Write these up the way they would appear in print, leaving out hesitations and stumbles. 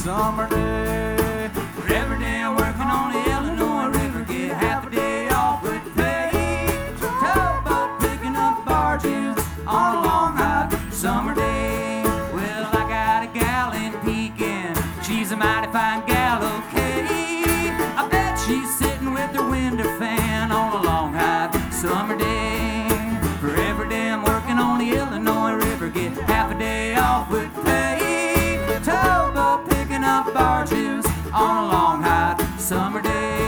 summer day. But every day I'm working on the Illinois River, get half a day off with pay. Towboat picking up barges on a long hot summer day. Well, I got a gal in Pekin, she's a mighty fine gal, okay. I bet she's sitting with her window fan on a long hot summer day. For every day I'm working on the Illinois River, get half a day off with pay. Towboat picking up barges on a long hot summer day.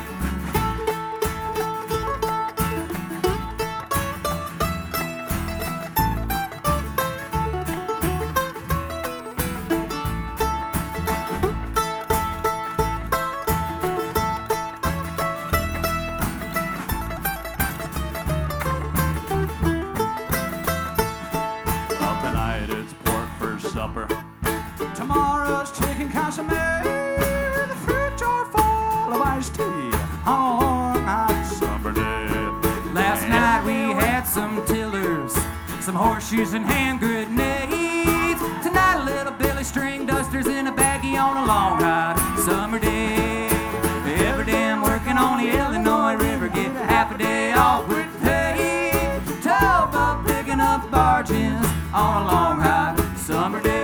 Tomorrow's chicken consomme, the fridge are full of iced tea on a hot summer day. Last night we had some tillers, some horseshoes and hand grenades. Tonight a little Billy string dusters in a baggie on a long hot summer day. Every day I'm working on the Illinois River, get half a day off with pay. Towboat picking up barges on a long hot summer day.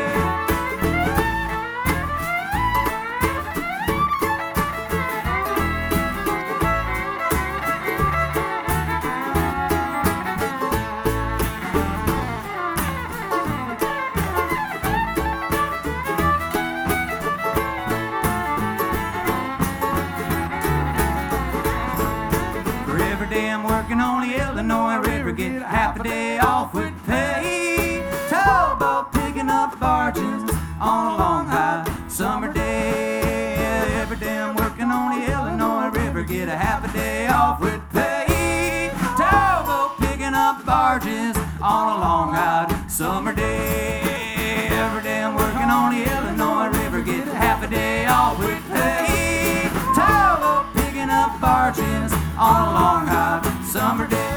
I'm working on the Illinois River, get half a day off with pay. Towboat picking up barges on a long hot summer day. Every day I'm working on the Illinois River, get a half a day off with pay. Towboat picking up barges on a long hot summer day. Every day I'm working on the Illinois River, get half a day off with pay. Towboat picking up barges on a long hot summer day.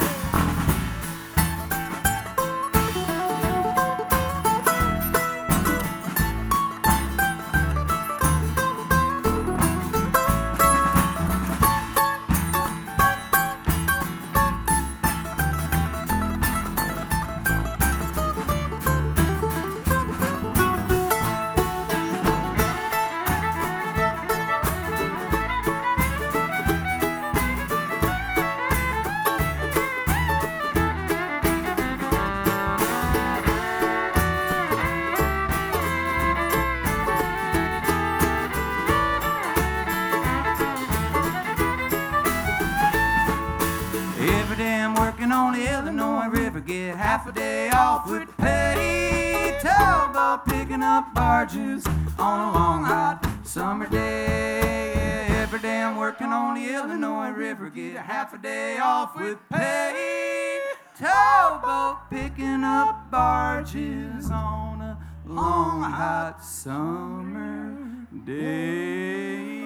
On the Illinois River, get half a day off with pay. Towboat picking up barges on a long hot summer day. Every day I'm working on the Illinois River, get half a day off with pay. Towboat picking up barges on a long hot summer day.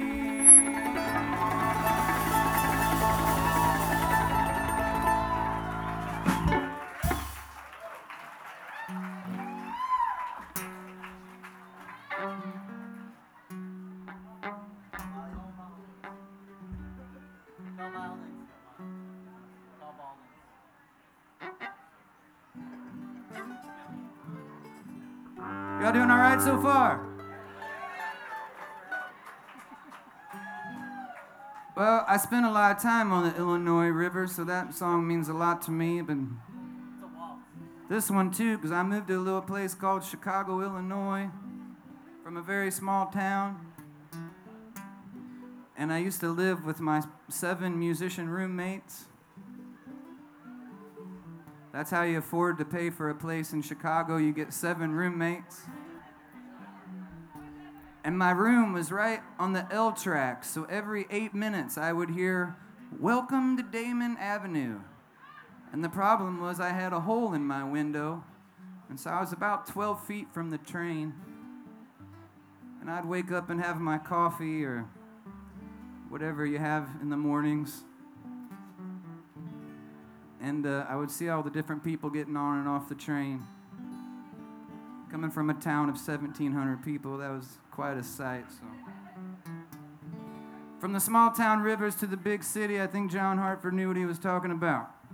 Y'all doing all right so far? Well, I spent a lot of time on the Illinois River, so that song means a lot to me. But this one too, because I moved to a little place called Chicago, Illinois, from a very small town. And I used to live with my 7 musician roommates. That's how you afford to pay for a place in Chicago. You get 7 roommates. And my room was right on the L track, so every 8 minutes I would hear, "Welcome to Damon Avenue." And the problem was I had a hole in my window, and so I was about 12 feet from the train. And I'd wake up and have my coffee or whatever you have in the mornings. And I would see all the different people getting on and off the train. Coming from a town of 1,700 people, that was quite a sight. So, from the small town rivers to the big city, I think John Hartford knew what he was talking about.